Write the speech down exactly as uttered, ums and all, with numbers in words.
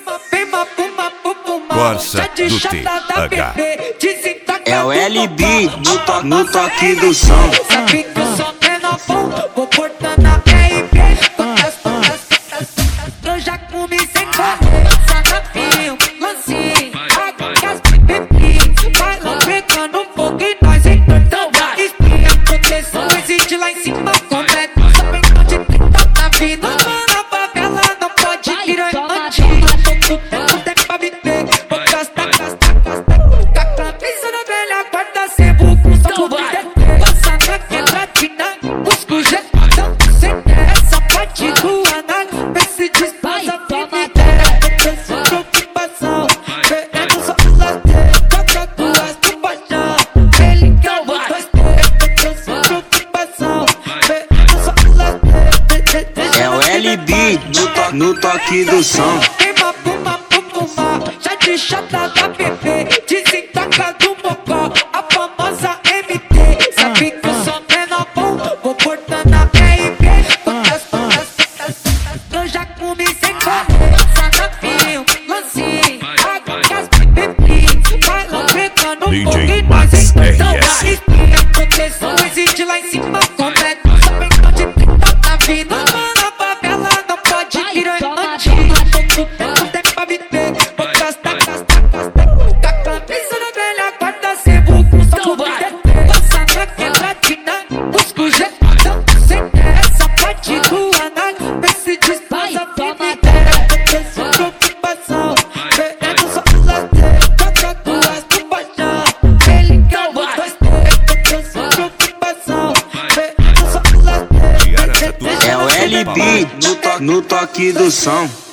Corsa do T H. É o L B no, to no toque do som. Sabe que o som é na ponta, vou cortando a R P. Eu já comecei a correr, só na fio, lancei. Água que as bebi, vai lá pegando fogo e nós então vai. Espinha, proteção existe lá em cima, completo. Só vem onde trinta na vida. Na favela não pode virar antigo. Não tem pra viver, vou gastar, gastar, gastar. Com a camisa na velha guarda, sebo com som do passa na quebradinha, busco jetão. Sem essa parte do anal, vê se despaza a vida. Sem preocupação, querendo só lazer, toca duas do paixão. Ele quer um, dois, três, sem preocupação, querendo só lazer. É o L B no, to no toque do som. Queima, puma, puma, já de chata da bebê, desentoca do mocó, a famosa M T. Sabe que o som é na ponta, vou cortando a R P. Eu já comecei a correr, só na fio, lancei. Água que as bebi, vai lá pegando D J fogo e nós Max então R S. vai. Espinha, proteção existe lá em cima, completo. Só vem onde trinta na vida. Na favela não pode virar antigo. Não tem pra viver, vou gastar, gastar, gastar. Com a camisa na velha guarda, sebo com som do passa na quebradinha, busco jetão. Sem essa parte do anal, vê se despaza a vida. Sem preocupação, querendo só lazer, toca duas do paixão. Ele quer um, dois, três, sem preocupação, querendo só lazer. É o L B no, to no toque do som.